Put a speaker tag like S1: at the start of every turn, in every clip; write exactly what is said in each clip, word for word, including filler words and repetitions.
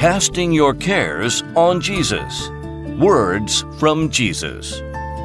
S1: Casting your cares on Jesus. Words from Jesus.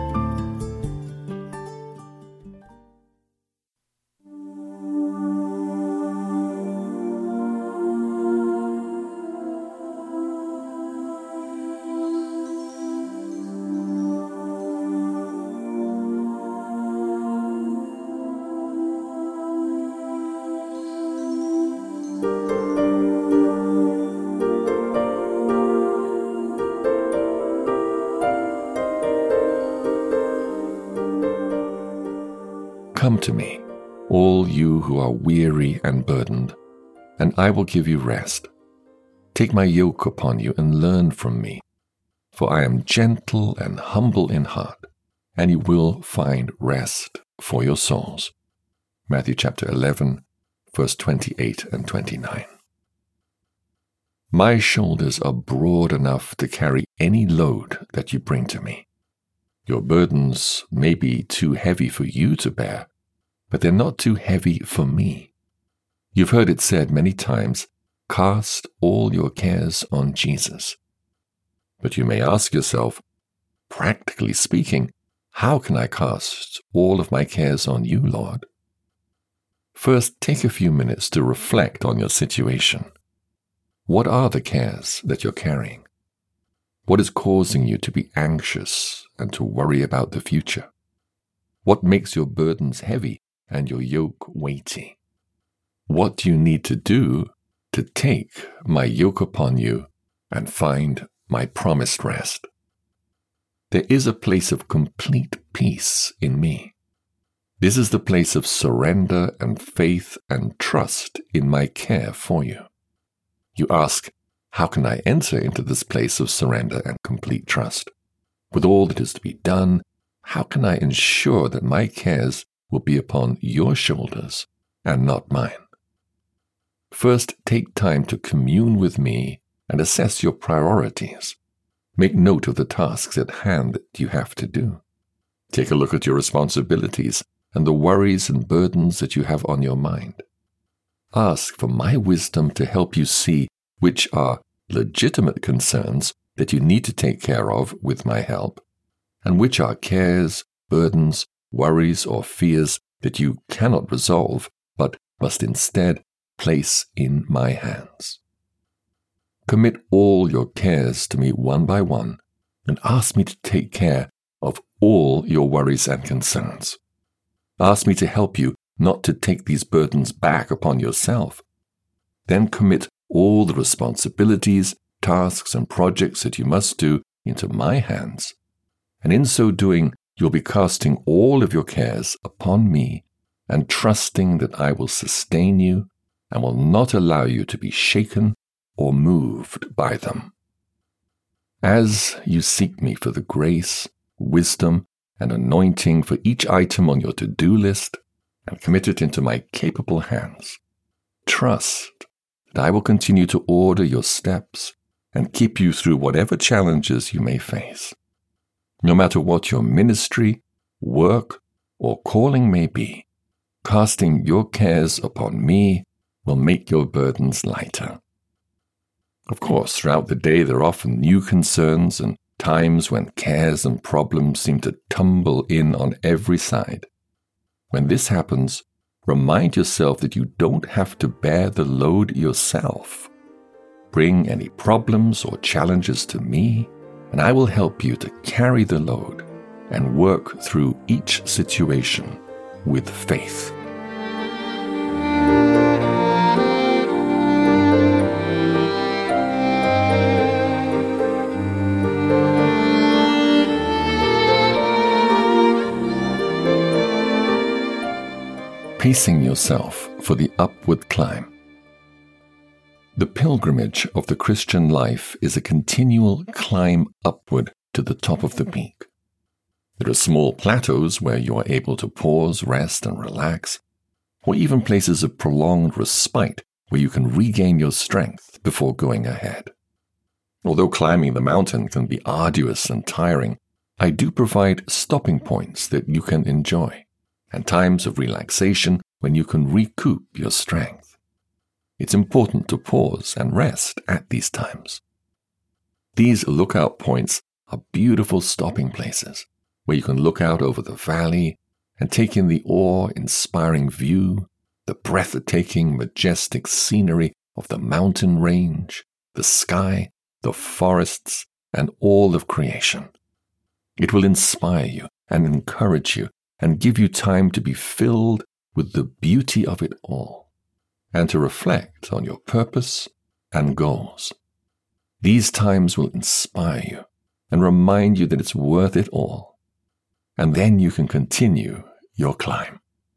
S2: Come to me, all you who are weary and burdened, and I will give you rest. Take my yoke upon you and learn from me, for I am gentle and humble in heart, and you will find rest for your souls. Matthew chapter eleven, verse twenty-eight and twenty-nine. My shoulders are broad enough to carry any load that you bring to me. Your burdens may be too heavy for you to bear, but they're not too heavy for me. You've heard it said many times, cast all your cares on Jesus. But you may ask yourself, practically speaking, how can I cast all of my cares on you, Lord? First, take a few minutes to reflect on your situation. What are the cares that you're carrying? What is causing you to be anxious and to worry about the future? What makes your burdens heavy and your yoke weighty? What do you need to do to take my yoke upon you and find my promised rest? There is a place of complete peace in me. This is the place of surrender and faith and trust in my care for you. You ask, how can I enter into this place of surrender and complete trust? With all that is to be done, how can I ensure that my cares will be upon your shoulders and not mine? First, take time to commune with me and assess your priorities. Make note of the tasks at hand that you have to do. Take a look at your responsibilities and the worries and burdens that you have on your mind. Ask for my wisdom to help you see which are legitimate concerns that you need to take care of with my help, and which are cares, burdens, worries, or fears that you cannot resolve, but must instead place in my hands. Commit all your cares to me one by one, and ask me to take care of all your worries and concerns. Ask me to help you not to take these burdens back upon yourself. Then commit all the responsibilities, tasks, and projects that you must do into my hands, and in so doing, you'll be casting all of your cares upon me and trusting that I will sustain you and will not allow you to be shaken or moved by them. As you seek me for the grace, wisdom, and anointing for each item on your to-do list and commit it into my capable hands, trust that I will continue to order your steps and keep you through whatever challenges you may face. No matter what your ministry, work, or calling may be, casting your cares upon me will make your burdens lighter. Of course, throughout the day there are often new concerns and times when cares and problems seem to tumble in on every side. When this happens, remind yourself that you don't have to bear the load yourself. Bring any problems or challenges to me, and I will help you to carry the load and work through each situation with faith. Pacing yourself for the upward climb. The pilgrimage of the Christian life is a continual climb upward to the top of the peak. There are small plateaus where you are able to pause, rest, and relax, or even places of prolonged respite where you can regain your strength before going ahead. Although climbing the mountain can be arduous and tiring, I do provide stopping points that you can enjoy, and times of relaxation when you can recoup your strength. it's important to pause and rest at these times. These lookout points are beautiful stopping places where you can look out over the valley and take in the awe-inspiring view, the breathtaking, majestic scenery of the mountain range, the sky, the forests, and all of creation. It will inspire you and encourage you and give you time to be filled with the beauty of it all and to reflect on your purpose and goals. These times will inspire you and remind you that it's worth it all, and then you can continue your climb.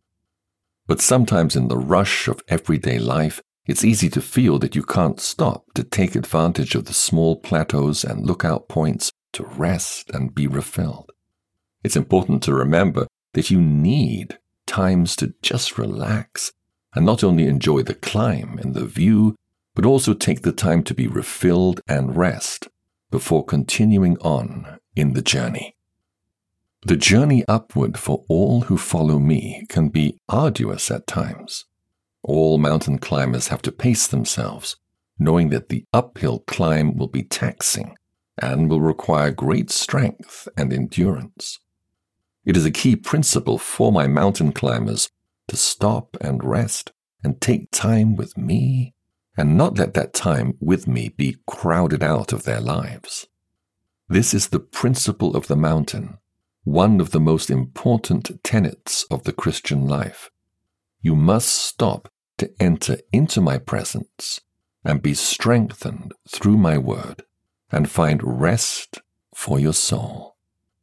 S2: But sometimes in the rush of everyday life, it's easy to feel that you can't stop to take advantage of the small plateaus and lookout points to rest and be refilled. It's important to remember that you need times to just relax and not only enjoy the climb and the view, but also take the time to be refilled and rest before continuing on in the journey. The journey upward for all who follow me can be arduous at times. All mountain climbers have to pace themselves, knowing that the uphill climb will be taxing and will require great strength and endurance. It is a key principle for my mountain climbers to stop and rest and take time with me and not let that time with me be crowded out of their lives. This is the principle of the mountain, one of the most important tenets of the Christian life. You must stop to enter into my presence and be strengthened through my word and find rest for your soul.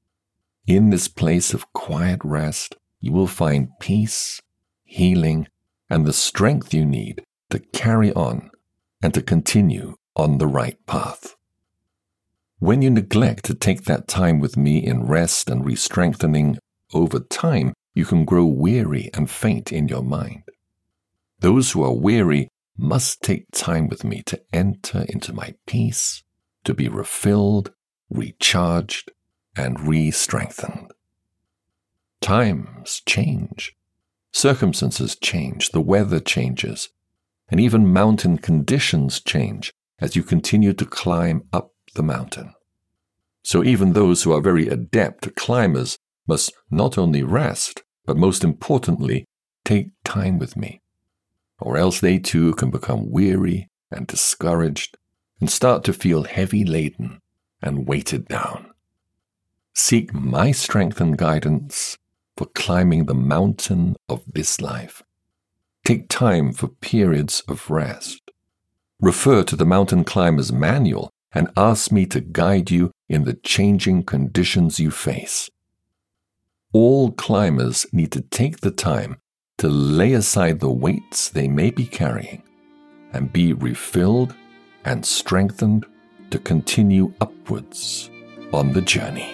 S2: In this place of quiet rest, you will find peace, healing, and the strength you need to carry on and to continue on the right path. When you neglect to take that time with me in rest and re-strengthening, over time you can grow weary and faint in your mind. Those who are weary must take time with me to enter into my peace, to be refilled, recharged, and re-strengthened. Times change. Circumstances change, the weather changes, and even mountain conditions change as you continue to climb up the mountain. So even those who are very adept climbers must not only rest, but most importantly, take time with me, or else they too can become weary and discouraged and start to feel heavy laden and weighted down. Seek my strength and guidance for climbing the mountain of this life. Take time for periods of rest. Refer to the Mountain Climber's Manual and ask me to guide you in the changing conditions you face. All climbers need to take the time to lay aside the weights they may be carrying and be refilled and strengthened to continue upwards on the journey.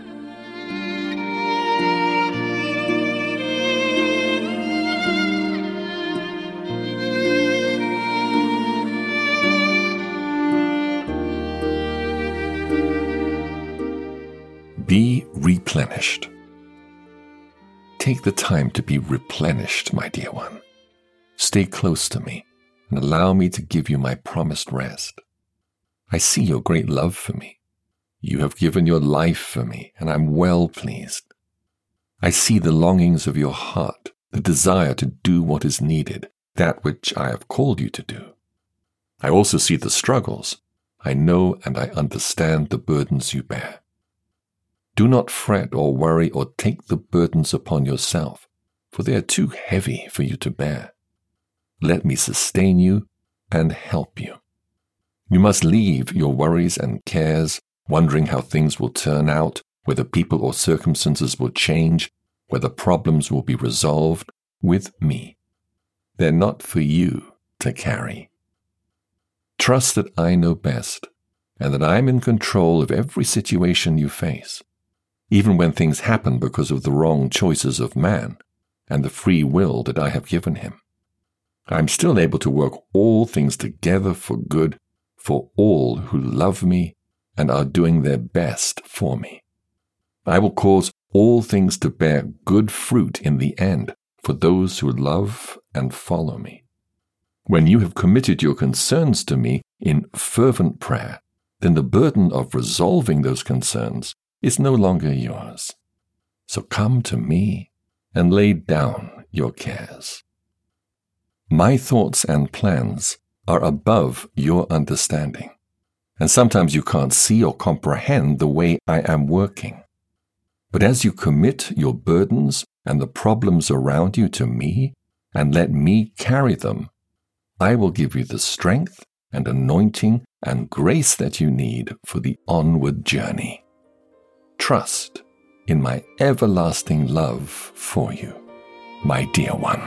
S2: Be replenished. Take the time to be replenished, my dear one. Stay close to me and allow me to give you my promised rest. I see your great love for me. You have given your life for me, and I'm well pleased. I see the longings of your heart, the desire to do what is needed, that which I have called you to do. I also see the struggles. I know and I understand the burdens you bear. Do not fret or worry or take the burdens upon yourself, for they are too heavy for you to bear. Let me sustain you and help you. You must leave your worries and cares, wondering how things will turn out, whether people or circumstances will change, whether problems will be resolved, with me. They're not for you to carry. Trust that I know best, and that I am in control of every situation you face. Even when things happen because of the wrong choices of man and the free will that I have given him, I am still able to work all things together for good for all who love me and are doing their best for me. I will cause all things to bear good fruit in the end for those who love and follow me. When you have committed your concerns to me in fervent prayer, then the burden of resolving those concerns is no longer yours. So come to me and lay down your cares. My thoughts and plans are above your understanding, and sometimes you can't see or comprehend the way I am working. But as you commit your burdens and the problems around you to me, and let me carry them, I will give you the strength and anointing and grace that you need for the onward journey. Trust in my everlasting love for you, my dear one.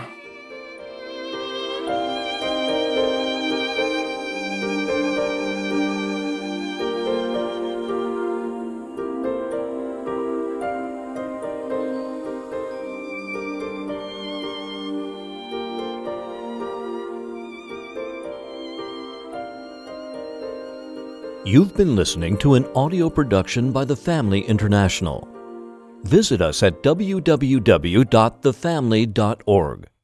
S1: You've been listening to an audio production by The Family International. Visit us at w w w dot the family dot org.